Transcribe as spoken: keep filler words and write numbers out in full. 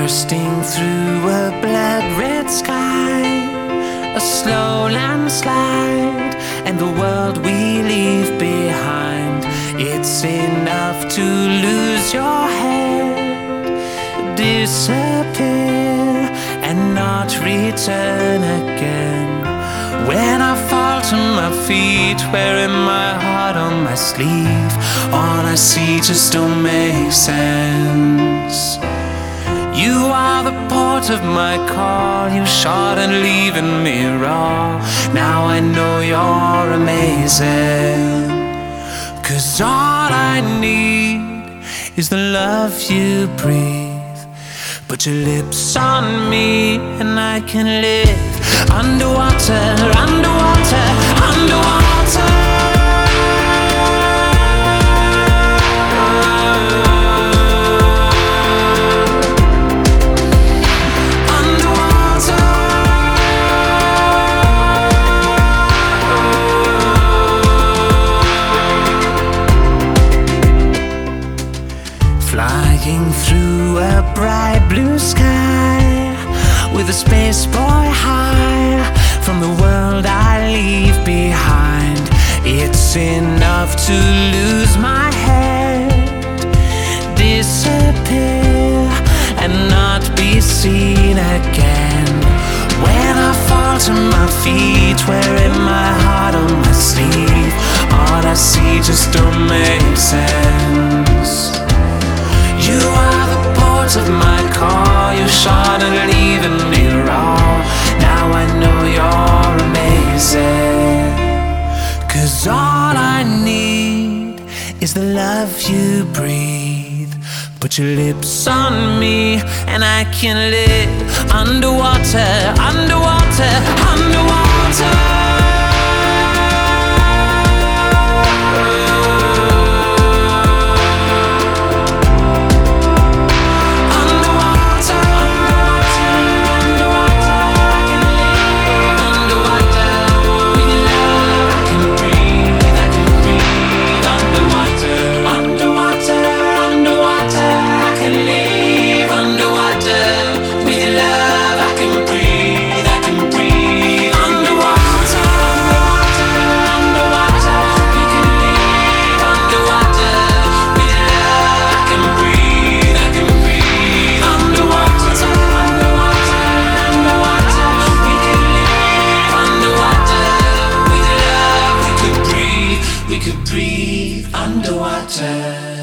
bursting through a blood-red sky, a slow landslide, and the world we leave behind. It's enough to lose your head, disappear, and not return again. When I fall to my feet, wearing my heart on my sleeve, all I see just don't make sense. You are the port of my call, you shot and leaving me raw. Now I know you're amazing, 'cause all I need is the love you breathe. Put your lips on me and I can live underwater, underwater, underwater. Flying through a bright blue sky, with a space boy high from the world I leave behind. It's enough to lose my head, disappear, and not be seen again. When I fall to my feet, wearing my heart on my sleeve, all I see just don't make sense. You are the port of my call, you shot and leaving me raw. Now I know you're amazing, 'cause all I need is the love you breathe. Put your lips on me and I can live underwater, underwater, underwater. We could breathe underwater.